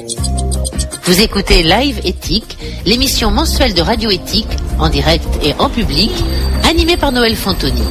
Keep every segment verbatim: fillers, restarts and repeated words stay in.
Vous écoutez Live Éthique, l'émission mensuelle de Radio Éthique, en direct et en public, animée par Noël Fantoni.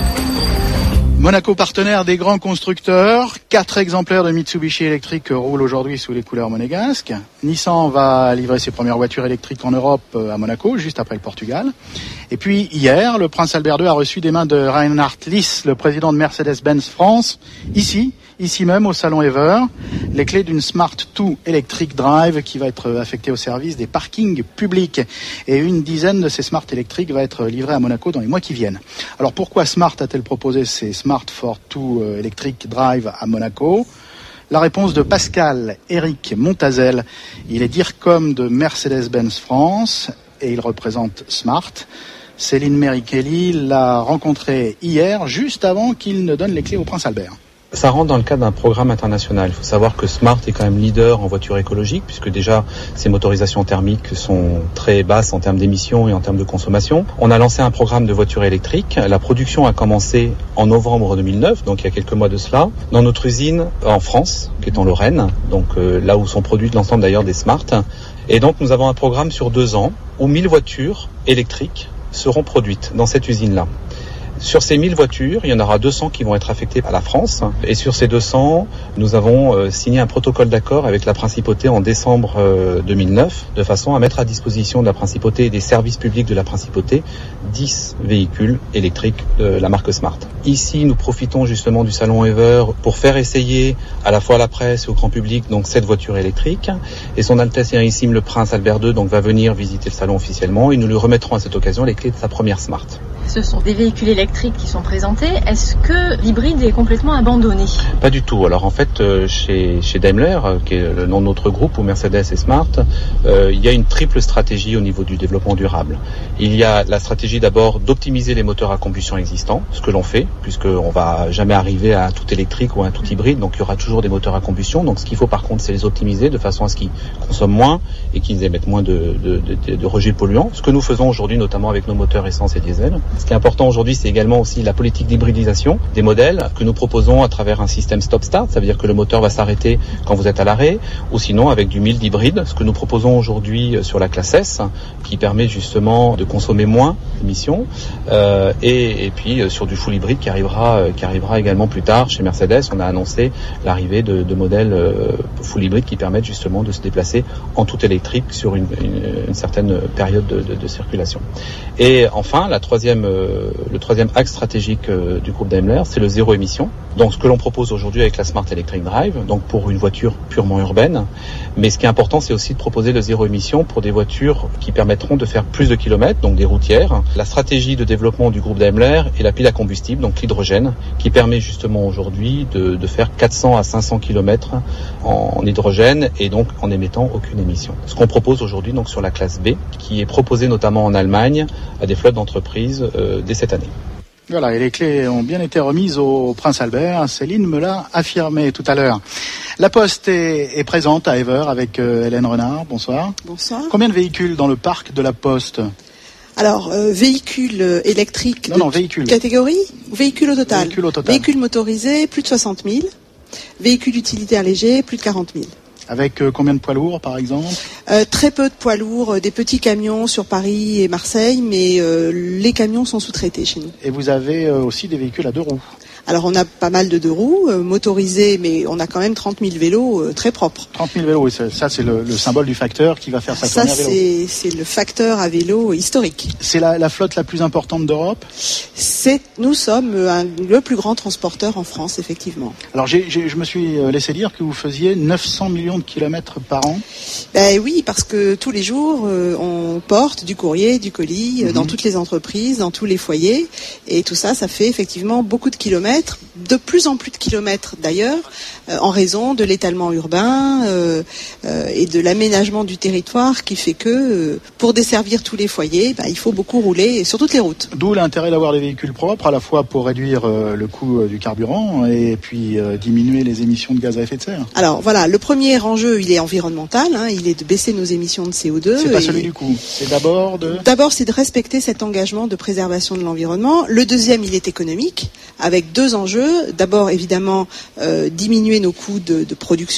Monaco, partenaire des grands constructeurs. Quatre exemplaires de Mitsubishi électriques roulent aujourd'hui sous les couleurs monégasques. Nissan va livrer ses premières voitures électriques en Europe à Monaco, juste après le Portugal. Et puis hier, le prince Albert deux a reçu des mains de Reinhard Liss, le président de Mercedes-Benz France, ici, ici même au salon Ever, les clés d'une Smart deux Electric Drive qui va être affectée au service des parkings publics. Et une dizaine de ces Smart électriques va être livrée à Monaco dans les mois qui viennent. Alors pourquoi Smart a-t-elle proposé ces Smart for deux Electric Drive à Monaco ? La réponse de Pascal Éric Montazel. Il est D I R C O M de Mercedes-Benz France et il représente Smart. Céline Merichelli l'a rencontré hier, juste avant qu'il ne donne les clés au prince Albert. Ça rentre dans le cadre d'un programme international. Il faut savoir que Smart est quand même leader en voiture écologique, puisque déjà ses motorisations thermiques sont très basses en termes d'émissions et en termes de consommation. On a lancé un programme de voitures électriques. La production a commencé en novembre deux mille neuf, donc il y a quelques mois de cela, dans notre usine en France, qui est en Lorraine, donc euh, là où sont produites l'ensemble d'ailleurs des Smart. Et donc nous avons un programme sur deux ans où mille voitures électriques seront produites dans cette usine-là. Sur ces mille voitures, il y en aura deux cents qui vont être affectées à la France. Et sur ces deux cents, nous avons euh, signé un protocole d'accord avec la Principauté en décembre euh, deux mille neuf, de façon à mettre à disposition de la Principauté et des services publics de la Principauté dix véhicules électriques de la marque Smart. Ici, nous profitons justement du salon Ever pour faire essayer à la fois à la presse et au grand public donc cette voiture électrique. Et son Altesse Sérénissime le Prince Albert deux donc va venir visiter le salon officiellement et nous lui remettrons à cette occasion les clés de sa première Smart. Ce sont des véhicules électriques qui sont présentés. Est-ce que l'hybride est complètement abandonné ? Pas du tout. Alors en fait, euh, chez, chez Daimler, euh, qui est le nom de notre groupe, ou Mercedes et Smart, euh, il y a une triple stratégie au niveau du développement durable. Il y a la stratégie d'abord d'optimiser les moteurs à combustion existants, ce que l'on fait, puisqu'on va jamais arriver à un tout électrique ou à un tout hybride, donc il y aura toujours des moteurs à combustion. Donc ce qu'il faut par contre, c'est les optimiser de façon à ce qu'ils consomment moins et qu'ils émettent moins de, de, de, de rejets polluants. Ce que nous faisons aujourd'hui, notamment avec nos moteurs essence et diesel. Ce qui est important aujourd'hui, c'est également aussi la politique d'hybridisation des modèles que nous proposons à travers un système stop-start. Ça veut dire que le moteur va s'arrêter quand vous êtes à l'arrêt, ou sinon avec du mild hybride, ce que nous proposons aujourd'hui sur la classe S, qui permet justement de consommer moins d'émissions, euh, et, et puis sur du full hybride qui arrivera, qui arrivera également plus tard chez Mercedes. On a annoncé l'arrivée de, de modèles euh, full hybride qui permettent justement de se déplacer en tout électrique sur une, une, une certaine période de, de, de circulation. Et enfin, la troisième Euh, le troisième axe stratégique euh, du groupe Daimler, c'est le zéro émission. Donc ce que l'on propose aujourd'hui avec la Smart Electric Drive, donc pour une voiture purement urbaine. Mais ce qui est important, c'est aussi de proposer le zéro émission pour des voitures qui permettront de faire plus de kilomètres, donc des routières. La stratégie de développement du groupe Daimler est la pile à combustible, donc l'hydrogène, qui permet justement aujourd'hui de, de faire quatre cents à cinq cents kilomètres en, en hydrogène et donc en émettant aucune émission. Ce qu'on propose aujourd'hui donc sur la classe B, qui est proposée notamment en Allemagne à des flottes d'entreprises euh, dès cette année. Voilà, et les clés ont bien été remises au prince Albert. Céline me l'a affirmé tout à l'heure. La Poste est, est présente à Ever avec euh, Hélène Renard. Bonsoir. Bonsoir. Combien de véhicules dans le parc de la Poste ? Alors, euh, véhicules électriques non, de non, véhicules. catégorie ou véhicules au total ? Véhicules au total. Véhicules motorisés, plus de soixante mille. Véhicules utilitaires légers, plus de quarante mille. Avec euh, combien de poids lourds, par exemple ? euh, Très peu de poids lourds, euh, des petits camions sur Paris et Marseille, mais euh, les camions sont sous-traités chez nous. Et vous avez euh, aussi des véhicules à deux roues ? Alors on a pas mal de deux roues, euh, motorisés, mais on a quand même trente mille vélos euh, très propres. trente mille vélos, oui, ça, ça c'est le, le symbole du facteur qui va faire sa ça, tournée à vélo. C'est, c'est le facteur à vélo historique. C'est la, la flotte la plus importante d'Europe ? C'est, nous sommes un, le plus grand transporteur en France, effectivement. Alors j'ai, j'ai, je me suis laissé dire que vous faisiez neuf cents millions de kilomètres par an. Ben oui, parce que tous les jours, euh, on porte du courrier, du colis, euh, mmh. dans toutes les entreprises, dans tous les foyers. Et tout ça, ça fait effectivement beaucoup de kilomètres. De plus en plus de kilomètres d'ailleurs, euh, en raison de l'étalement urbain euh, euh, et de l'aménagement du territoire qui fait que euh, pour desservir tous les foyers, bah, il faut beaucoup rouler sur toutes les routes. D'où l'intérêt d'avoir des véhicules propres, à la fois pour réduire euh, le coût euh, du carburant et puis euh, diminuer les émissions de gaz à effet de serre. Alors voilà, le premier enjeu, il est environnemental, hein, il est de baisser nos émissions de C O deux. C'est pas celui du coût, c'est d'abord de... D'abord, c'est de respecter cet engagement de préservation de l'environnement. Le deuxième, il est économique, avec deux enjeux. D'abord, évidemment, euh, diminuer nos coûts de, de production,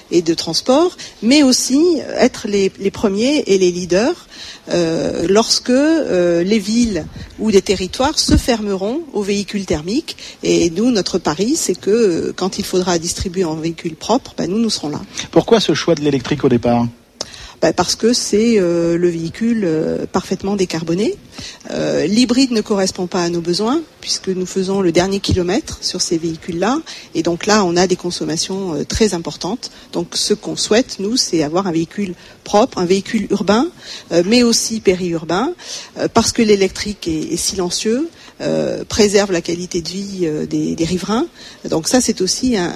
et de transport, mais aussi être les, les premiers et les leaders euh, lorsque euh, les villes ou des territoires se fermeront aux véhicules thermiques. Et nous, notre pari, c'est que euh, quand il faudra distribuer en véhicules propres, ben, nous, nous serons là. Pourquoi ce choix de l'électrique au départ ? Ben parce que c'est euh, le véhicule euh, parfaitement décarboné. Euh, l'hybride ne correspond pas à nos besoins puisque nous faisons le dernier kilomètre sur ces véhicules-là. Et donc là, on a des consommations euh, très importantes. Donc ce qu'on souhaite, nous, c'est avoir un véhicule propre, un véhicule urbain, euh, mais aussi périurbain, euh, parce que l'électrique est, est silencieux, euh, préserve la qualité de vie euh, des, des riverains. Donc ça, c'est aussi un,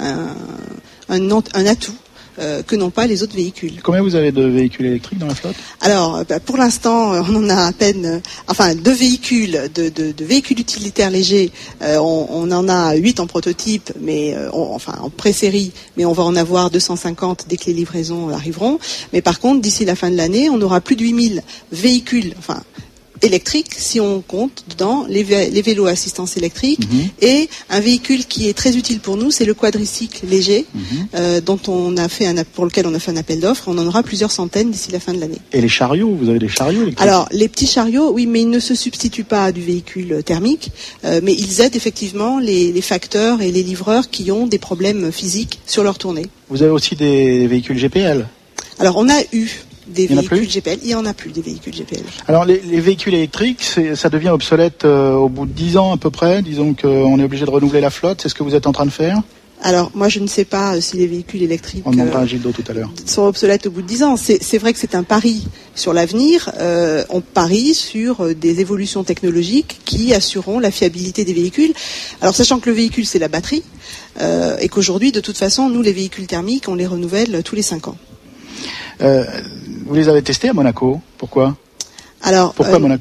un, un, un, un atout. Euh, que n'ont pas les autres véhicules. Combien vous avez de véhicules électriques dans la flotte ? Alors, bah, pour l'instant, on en a à peine, euh, enfin, deux véhicules, de, de, de véhicules utilitaires légers. Euh, on, on en a huit en prototype, mais euh, on, enfin en pré-série, mais on va en avoir deux cent cinquante dès que les livraisons arriveront. Mais par contre, d'ici la fin de l'année, on aura plus de huit mille véhicules, enfin. électriques, si on compte dedans les, vé- les vélos à assistance électrique, mmh. et un véhicule qui est très utile pour nous, c'est le quadricycle léger, mmh. euh, dont on a fait un, pour lequel on a fait un appel d'offres. On en aura plusieurs centaines d'ici la fin de l'année. Et les chariots, vous avez des chariots électriques ? Alors, les petits chariots, oui, mais ils ne se substituent pas à du véhicule thermique, euh, mais ils aident effectivement les, les facteurs et les livreurs qui ont des problèmes physiques sur leur tournée. Vous avez aussi des véhicules G P L ? Alors, on a eu des il véhicules G P L. Il n'y en a plus des véhicules G P L. Alors les, les véhicules électriques, c'est, ça devient obsolète euh, au bout de dix ans à peu près. Disons qu'on est obligé de renouveler la flotte. C'est ce que vous êtes en train de faire ? Alors moi je ne sais pas si les véhicules électriques On demandera à Gildo tout à l'heure. sont obsolètes au bout de dix ans. C'est, c'est vrai que c'est un pari sur l'avenir. Euh, on parie sur des évolutions technologiques qui assureront la fiabilité des véhicules. Alors sachant que le véhicule c'est la batterie euh, et qu'aujourd'hui de toute façon nous les véhicules thermiques on les renouvelle tous les cinq ans. Euh, vous les avez testés à Monaco ? Pourquoi ? Alors, Pourquoi euh, Monaco ?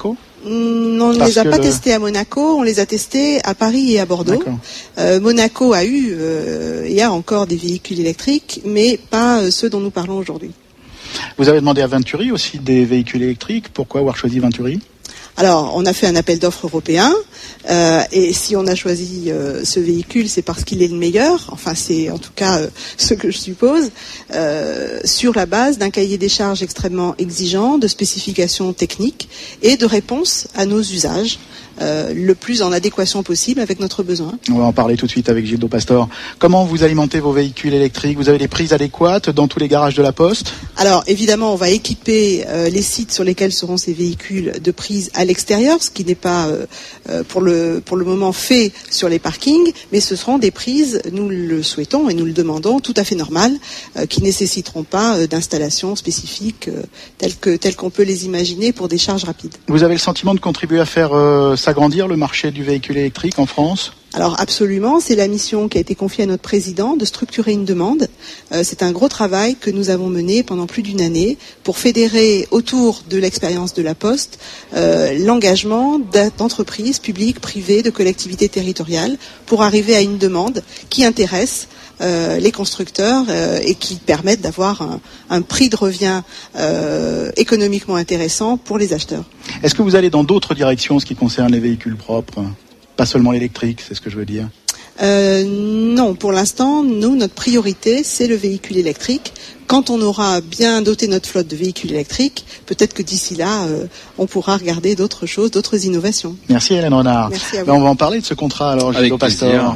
On ne les a pas le... testés à Monaco, on les a testés à Paris et à Bordeaux. Euh, Monaco a eu euh, et a encore des véhicules électriques, mais pas euh, ceux dont nous parlons aujourd'hui. Vous avez demandé à Venturi aussi des véhicules électriques. Pourquoi avoir choisi Venturi ? Alors, on a fait un appel d'offres européen, euh, et si on a choisi euh, ce véhicule, c'est parce qu'il est le meilleur, enfin c'est en tout cas euh, ce que je suppose, euh, sur la base d'un cahier des charges extrêmement exigeant, de spécifications techniques et de réponses à nos usages, euh, le plus en adéquation possible avec notre besoin. On va en parler tout de suite avec Gildo Pastor. Comment vous alimentez vos véhicules électriques ? Vous avez les prises adéquates dans tous les garages de la Poste ? Alors évidemment, on va équiper euh, les sites sur lesquels seront ces véhicules de prise à l'extérieur, ce qui n'est pas euh, euh, pour le pour le moment fait sur les parkings, mais ce seront des prises, nous le souhaitons et nous le demandons, tout à fait normales, euh, qui nécessiteront pas euh, d'installation spécifique euh, telles que telles qu'on peut les imaginer pour des charges rapides. Vous avez le sentiment de contribuer à faire euh, s'agrandir le marché du véhicule électrique en France ? Alors absolument, c'est la mission qui a été confiée à notre président de structurer une demande. Euh, c'est un gros travail que nous avons mené pendant plus d'une année pour fédérer autour de l'expérience de la Poste euh, l'engagement d'entreprises publiques, privées, de collectivités territoriales pour arriver à une demande qui intéresse euh, les constructeurs euh, et qui permette d'avoir un, un prix de revient euh, économiquement intéressant pour les acheteurs. Est-ce que vous allez dans d'autres directions en ce qui concerne les véhicules propres ? Pas seulement électrique, c'est ce que je veux dire. Euh, non, pour l'instant, nous, notre priorité, c'est le véhicule électrique. Quand on aura bien doté notre flotte de véhicules électriques, peut-être que d'ici là, euh, on pourra regarder d'autres choses, d'autres innovations. Merci Hélène Renard. Merci à vous. Ben, on va en parler de ce contrat alors, Gildo Pastor.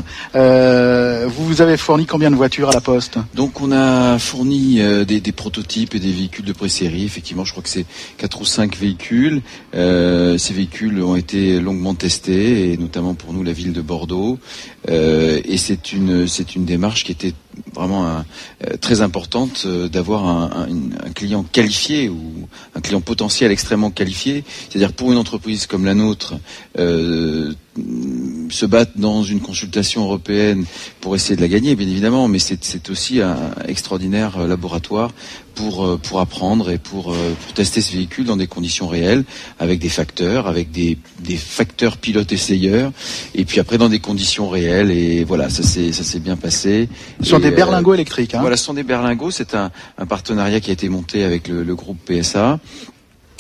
Euh, vous, vous avez fourni combien de voitures à la Poste ? Donc on a fourni euh, des, des prototypes et des véhicules de pré-série. Effectivement, je crois que c'est quatre ou cinq véhicules. Euh, ces véhicules ont été longuement testés, et notamment pour nous la ville de Bordeaux. Euh, et c'est une c'est une démarche qui était vraiment un, euh, très importante euh, d'avoir un, un, un client qualifié ou un client potentiel extrêmement qualifié. C'est-à-dire pour une entreprise comme la nôtre, euh, se battre dans une consultation européenne pour essayer de la gagner, bien évidemment, mais c'est, c'est aussi un extraordinaire laboratoire pour pour apprendre et pour pour tester ce véhicule dans des conditions réelles, avec des facteurs, avec des des facteurs pilotes essayeurs, et puis après dans des conditions réelles. Et voilà, ça s'est ça s'est bien passé. Ce sont et, des berlingots euh, électriques. Hein. Voilà, ce sont des berlingots. C'est un un partenariat qui a été monté avec le, le groupe P S A.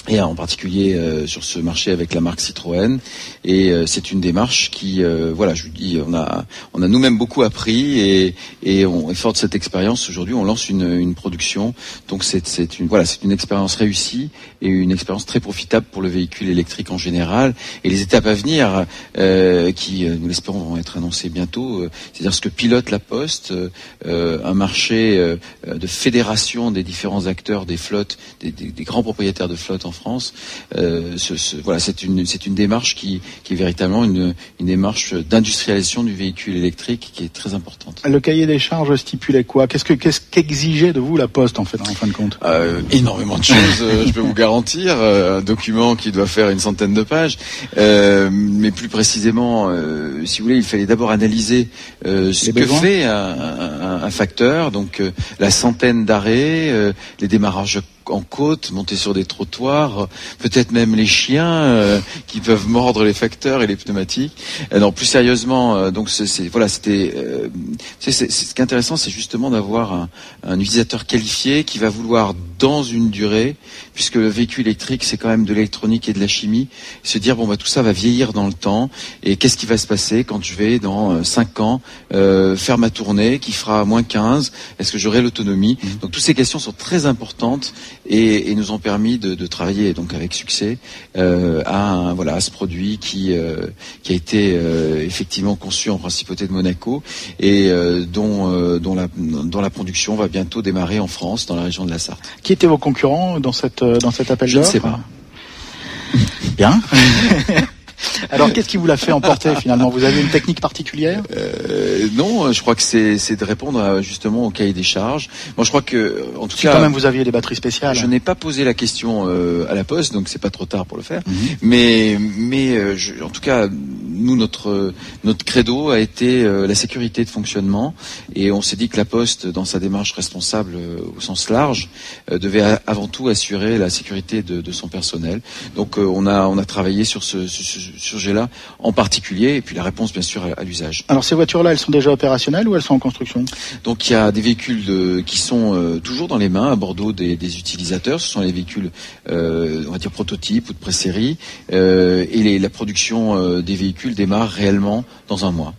et en particulier euh, sur ce marché avec la marque Citroën. Et euh, c'est une démarche qui, euh, voilà, je vous dis, on a, on a nous-mêmes beaucoup appris et, et on est fort de cette expérience. Aujourd'hui, on lance une, une production. Donc c'est, c'est une, voilà, c'est une expérience réussie et une expérience très profitable pour le véhicule électrique en général. Et les étapes à venir, euh, qui, nous l'espérons, vont être annoncées bientôt. Euh, c'est-à-dire ce que pilote la Poste, euh, un marché euh, de fédération des différents acteurs des flottes, des, des, des grands propriétaires de flottes en France. Euh, ce, ce, voilà, c'est une, c'est une démarche qui, qui est véritablement une, une démarche d'industrialisation du véhicule électrique qui est très importante. Le cahier des charges stipulait quoi ? Qu'est-ce que, qu'est-ce qu'exigeait de vous la Poste en fait, en fin de compte ? euh, Énormément de choses, euh, je peux vous garantir. Euh, un document qui doit faire une centaine de pages, euh, mais plus précisément, euh, si vous voulez, il fallait d'abord analyser euh, ce que fait un, un, un facteur, donc euh, la centaine d'arrêts, euh, les démarrages en côte, monter sur des trottoirs, peut-être même les chiens euh, qui peuvent mordre les facteurs et les pneumatiques. Euh, non, plus sérieusement, euh, donc c'est, c'est voilà, c'était. Euh, c'est, c'est, c'est, ce qui est intéressant, c'est justement d'avoir un, un utilisateur qualifié qui va vouloir dans une durée, puisque le véhicule électrique c'est quand même de l'électronique et de la chimie, se dire bon bah tout ça va vieillir dans le temps et qu'est-ce qui va se passer quand je vais dans euh, cinq ans euh, faire ma tournée qui fera moins quinze, est-ce que j'aurai l'autonomie? Mmh. Donc toutes ces questions sont très importantes. Et, et nous ont permis de, de travailler donc avec succès euh, à, un, voilà, à ce produit qui, euh, qui a été euh, effectivement conçu en principauté de Monaco et euh, dont, euh, dont, la, dont la production va bientôt démarrer en France, dans la région de la Sarthe. Qui étaient vos concurrents dans, cette, dans cet appel d'offres ? Je ne sais pas. Bien. Alors, qu'est-ce qui vous l'a fait emporter finalement ? Vous avez une technique particulière ? euh, Non, je crois que c'est, c'est de répondre à, justement au cahier des charges. Moi, je crois que, en tout si cas, quand même vous aviez des batteries spéciales. Je n'ai pas posé la question euh, à la Poste, donc c'est pas trop tard pour le faire. Mm-hmm. Mais, mais, euh, je, en tout cas, nous notre notre credo a été euh, la sécurité de fonctionnement, et on s'est dit que la Poste, dans sa démarche responsable euh, au sens large, euh, devait a, avant tout assurer la sécurité de, de son personnel. Donc, euh, on a on a travaillé sur ce, ce, ce sujet-là en particulier, et puis la réponse bien sûr à, à l'usage. Alors ces voitures-là, elles sont déjà opérationnelles ou elles sont en construction ? Donc il y a des véhicules de, qui sont euh, toujours dans les mains à Bordeaux des, des utilisateurs. Ce sont les véhicules, euh, on va dire prototypes ou de pré-série, euh, et les, la production euh, des véhicules démarre réellement dans un mois.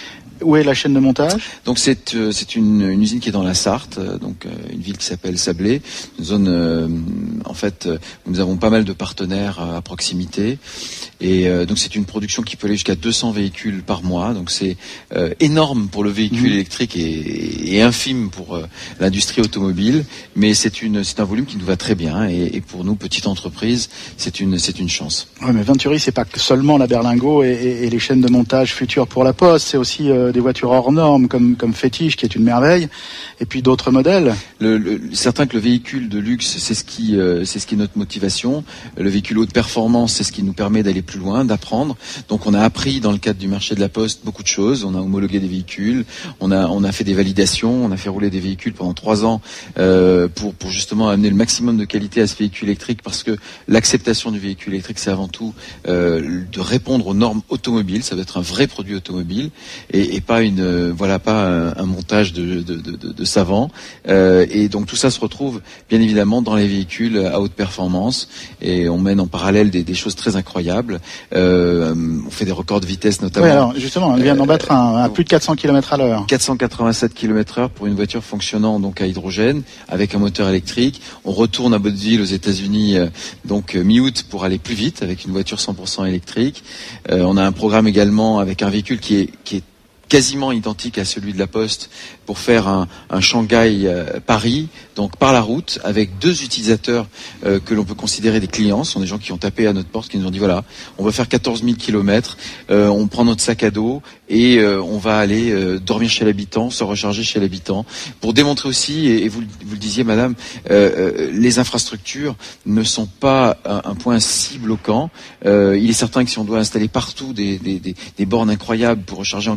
Où est la chaîne de montage ? Donc c'est euh, c'est une, une usine qui est dans la Sarthe, euh, donc euh, une ville qui s'appelle Sablé, une zone euh, en fait euh, où nous avons pas mal de partenaires euh, à proximité, et euh, donc c'est une production qui peut aller jusqu'à deux cents véhicules par mois. Donc c'est euh, énorme pour le véhicule mmh. électrique et, et infime pour euh, l'industrie automobile, mais c'est une c'est un volume qui nous va très bien, et, et pour nous petite entreprise, c'est une c'est une chance. Oui, mais Venturi, c'est pas seulement la berlingot et, et, et les chaînes de montage futures pour la Poste, c'est aussi euh, des voitures hors normes comme comme Fétiche qui est une merveille, et puis d'autres modèles. Le, le, certain que le véhicule de luxe, c'est ce qui euh, c'est ce qui est notre motivation. Le véhicule haute performance, c'est ce qui nous permet d'aller plus loin, d'apprendre. Donc on a appris dans le cadre du marché de la Poste beaucoup de choses. On a homologué des véhicules, on a on a fait des validations, on a fait rouler des véhicules pendant trois ans euh, pour pour justement amener le maximum de qualité à ce véhicule électrique, parce que l'acceptation du véhicule électrique, c'est avant tout euh, de répondre aux normes automobiles. Ça doit être un vrai produit automobile et, et pas une euh, voilà pas un, un montage de de, de, de, de savants. Euh, et donc tout ça se retrouve bien évidemment dans les véhicules à haute performance, et on mène en parallèle des, des choses très incroyables. Euh, on fait des records de vitesse notamment. Oui, alors justement, on vient d'en battre un à plus de quatre cents kilomètres à l'heure. quatre cent quatre-vingt-sept kilomètres heure pour une voiture fonctionnant donc à hydrogène avec un moteur électrique. On retourne à Botteville aux États-Unis euh, donc euh, mi-août pour aller plus vite avec une voiture cent pour cent électrique. Euh, on a un programme également avec un véhicule qui est qui est quasiment identique à celui de la Poste pour faire un, un Shanghai-Paris, donc par la route, avec deux utilisateurs euh, que l'on peut considérer des clients. Ce sont des gens qui ont tapé à notre porte, qui nous ont dit voilà, on va faire quatorze mille kilomètres, euh, on prend notre sac à dos et euh, on va aller euh, dormir chez l'habitant, se recharger chez l'habitant, pour démontrer aussi, et, et vous, vous le disiez madame, euh, euh, les infrastructures ne sont pas un, un point si bloquant. Euh, il est certain que si on doit installer partout des, des, des, des bornes incroyables pour recharger en quelques minutes,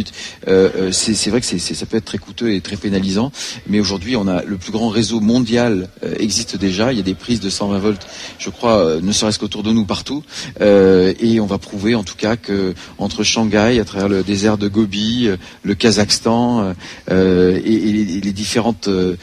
minutes. Euh, c'est, c'est vrai que c'est, c'est, ça peut être très coûteux et très pénalisant, mais aujourd'hui, on a le plus grand réseau mondial euh, existe déjà. Il y a des prises de cent vingt volts, je crois, euh, ne serait-ce qu'autour de nous partout, euh, et on va prouver en tout cas que entre Shanghai, à travers le désert de Gobi, euh, le Kazakhstan euh, et, et, les, et les différentes, euh,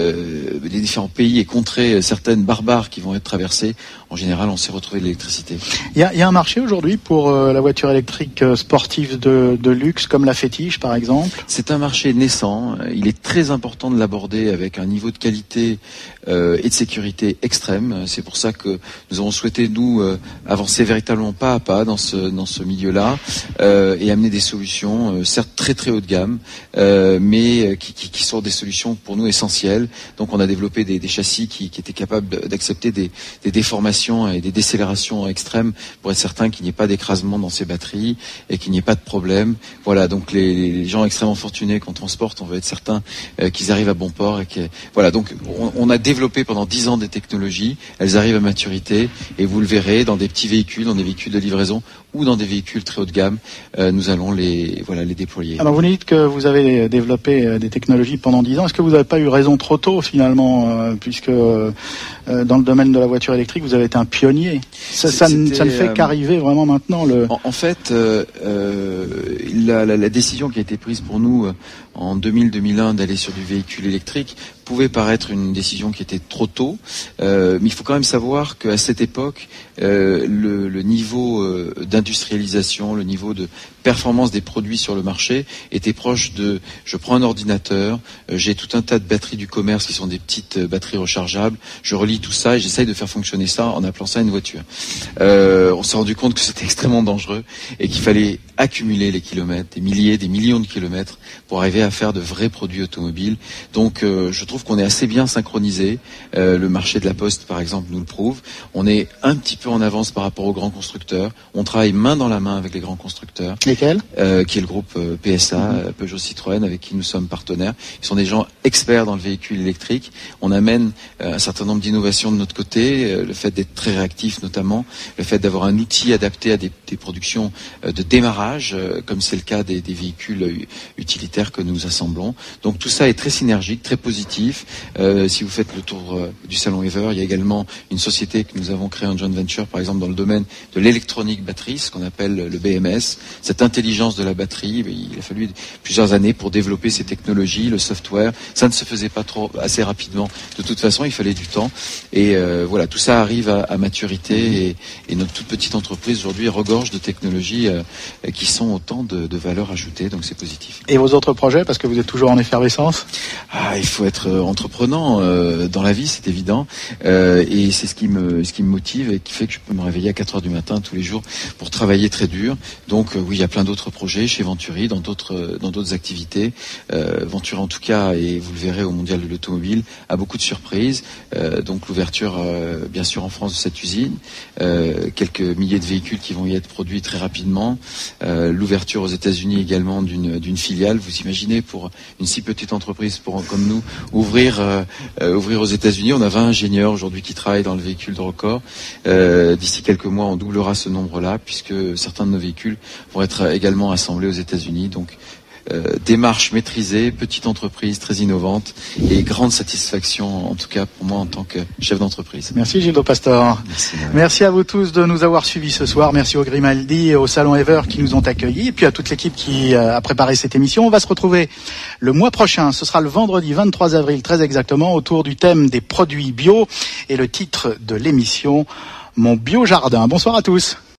les différents pays et contrées, certaines barbares qui vont être traversées, en général, on s'est retrouvé de l'électricité. Il y a, il y a un marché aujourd'hui pour euh, la voiture électrique euh, sportive de, de luxe, comme la Fétiche, par exemple. C'est un marché naissant. Il est très important de l'aborder avec un niveau de qualité euh, et de sécurité extrême. C'est pour ça que nous avons souhaité, nous, euh, avancer véritablement pas à pas dans ce, dans ce milieu-là euh, et amener des solutions, euh, certes très très haut de gamme, euh, mais qui, qui, qui sont des solutions pour nous essentielles. Donc on a développé des, des châssis qui, qui étaient capables d'accepter des, des déformations et des décélérations extrêmes pour être certain qu'il n'y ait pas d'écrasement dans ces batteries et qu'il n'y ait pas de problème. Voilà, donc les, les gens extrêmement fortunés qu'on transporte, on veut être certain euh, qu'ils arrivent à bon port. Et que, voilà, donc on, on a développé pendant dix ans des technologies, elles arrivent à maturité et vous le verrez dans des petits véhicules, dans des véhicules de livraison ou dans des véhicules très haut de gamme, euh, nous allons les, voilà, les déployer. Alors vous dites que vous avez développé des technologies pendant dix ans. Est-ce que vous n'avez pas eu raison trop tôt finalement, euh, puisque euh, dans le domaine de la voiture électrique, vous avez été un pionnier. Ça, ça, ça ne fait euh, qu'arriver vraiment maintenant. Le... En, en fait, euh, euh, la, la, la décision qui a été prise pour nous euh, en deux mille deux mille un d'aller sur du véhicule électrique pouvait paraître une décision qui était trop tôt, euh, mais il faut quand même savoir qu'à cette époque, euh, le, le niveau euh, d'industrialisation, le niveau de performance des produits sur le marché était proche de, je prends un ordinateur, euh, j'ai tout un tas de batteries du commerce qui sont des petites euh, batteries rechargeables, je relie tout ça et j'essaye de faire fonctionner ça en appelant ça une voiture. Euh, on s'est rendu compte que c'était extrêmement dangereux et qu'il fallait accumuler les kilomètres, des milliers, des millions de kilomètres pour arriver à faire de vrais produits automobiles. Donc euh, je trouve qu'on est assez bien synchronisé. Euh, le marché de la Poste, par exemple, nous le prouve. On est un petit peu en avance par rapport aux grands constructeurs. On travaille main dans la main avec les grands constructeurs. Lesquels ? euh, Qui est le groupe euh, P S A, mm-hmm. Peugeot Citroën, avec qui nous sommes partenaires. Ils sont des gens experts dans le véhicule électrique. On amène euh, un certain nombre d'innovations de notre côté. Euh, le fait d'être très réactif, notamment. Le fait d'avoir un outil adapté à des, des productions euh, de démarrage, euh, comme c'est le cas des, des véhicules euh, utilitaires que nous assemblons. Donc tout ça est très synergique, très positif. Euh, si vous faites le tour euh, du salon Ever, il y a également une société que nous avons créée en joint venture, par exemple dans le domaine de l'électronique batterie, ce qu'on appelle le B M S. Cette intelligence de la batterie, il a fallu plusieurs années pour développer ces technologies, le software. Ça ne se faisait pas trop assez rapidement. De toute façon, il fallait du temps. Et euh, voilà, tout ça arrive à, à maturité et, et notre toute petite entreprise aujourd'hui regorge de technologies euh, qui sont autant de, de valeur ajoutée. Donc c'est positif. Et vos autres projets, parce que vous êtes toujours en effervescence ? Ah, il faut être entreprenant euh, dans la vie, c'est évident, euh, et c'est ce qui me ce qui me motive et qui fait que je peux me réveiller à quatre heures du matin tous les jours pour travailler très dur. Donc euh, oui, il y a plein d'autres projets chez Venturi, dans d'autres dans d'autres activités. Euh, Venturi en tout cas, et vous le verrez au Mondial de l'automobile, a beaucoup de surprises. Euh, donc l'ouverture, euh, bien sûr, en France de cette usine, euh, quelques milliers de véhicules qui vont y être produits très rapidement. Euh, l'ouverture aux États-Unis également d'une d'une filiale. Vous imaginez, pour une si petite entreprise pour comme nous, ouvrir euh, euh, ouvrir aux États-Unis. On a vingt ingénieurs aujourd'hui qui travaillent dans le véhicule de record. Euh, d'ici quelques mois, on doublera ce nombre-là, puisque certains de nos véhicules vont être également assemblés aux États-Unis. Donc Euh, démarche maîtrisée, petite entreprise très innovante et grande satisfaction, en tout cas pour moi en tant que chef d'entreprise. Merci Gildo Pastor. Merci, Merci à vous tous de nous avoir suivis ce soir. Merci au Grimaldi et au Salon Ever qui nous ont accueillis, et puis à toute l'équipe qui a préparé cette émission. On va se retrouver le mois prochain. Ce sera le vendredi vingt-trois avril, très exactement, autour du thème des produits bio et le titre de l'émission, Mon bio jardin. Bonsoir à tous.